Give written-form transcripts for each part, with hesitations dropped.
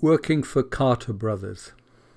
Working for Carter Brothers.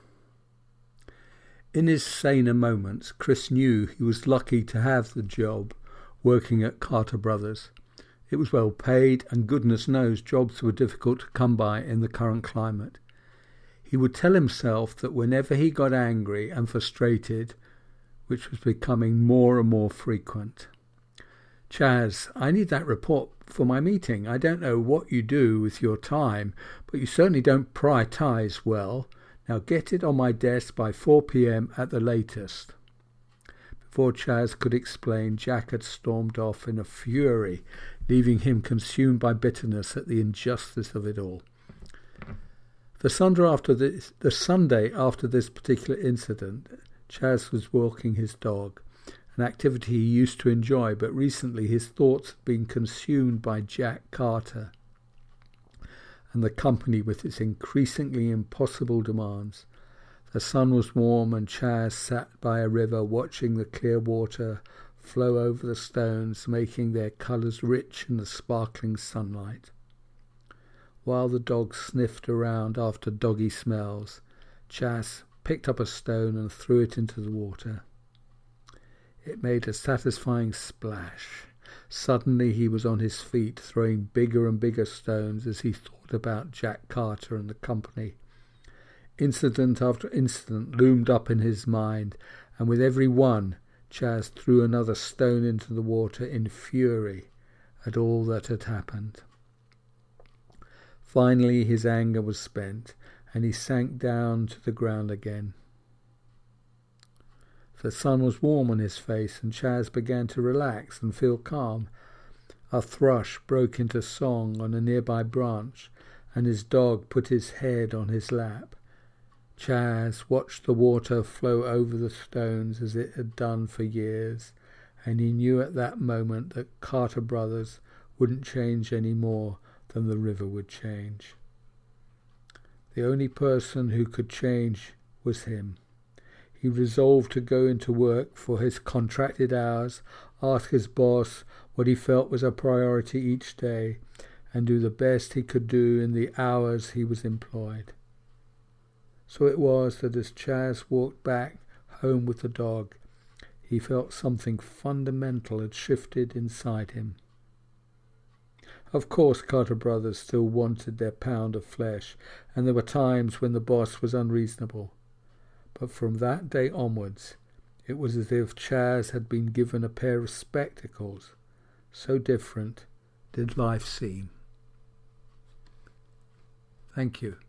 In his saner moments, Chris knew he was lucky to have the job working at Carter Brothers. It was well paid, and goodness knows jobs were difficult to come by in the current climate. He would tell himself that whenever he got angry and frustrated, which was becoming more and more frequent. Chaz, I need that report for my meeting. I don't know what you do with your time, but you certainly don't prioritise well. Now get it on my desk by 4 p.m. at the latest. Before Chaz could explain, Jack had stormed off in a fury, leaving him consumed by bitterness at the injustice of it all. The Sunday after this particular incident, Chaz was walking his dog, an activity he used to enjoy, but recently his thoughts had been consumed by Jack Carter and the company with its increasingly impossible demands. The sun was warm and Chaz sat by a river watching the clear water flow over the stones, making their colours rich in the sparkling sunlight. While the dog sniffed around after doggy smells, Chaz picked up a stone and threw it into the water. It made a satisfying splash. Suddenly he was on his feet, throwing bigger and bigger stones as he thought about Jack Carter and the company. Incident after incident loomed up in his mind, and with every one, Chaz threw another stone into the water in fury at all that had happened. Finally his anger was spent, and he sank down to the ground again. The sun was warm on his face, and Chaz began to relax and feel calm. A thrush broke into song on a nearby branch, and his dog put his head on his lap. Chaz watched the water flow over the stones as it had done for years, and he knew at that moment that Carter Brothers wouldn't change any more than the river would change. The only person who could change was him. He resolved to go into work for his contracted hours, ask his boss what he felt was a priority each day, and do the best he could do in the hours he was employed. So it was that as Chaz walked back home with the dog, he felt something fundamental had shifted inside him. Of course, Carter Brothers still wanted their pound of flesh, and there were times when the boss was unreasonable. But from that day onwards, it was as if Chaz had been given a pair of spectacles. So different did life seem. Thank you.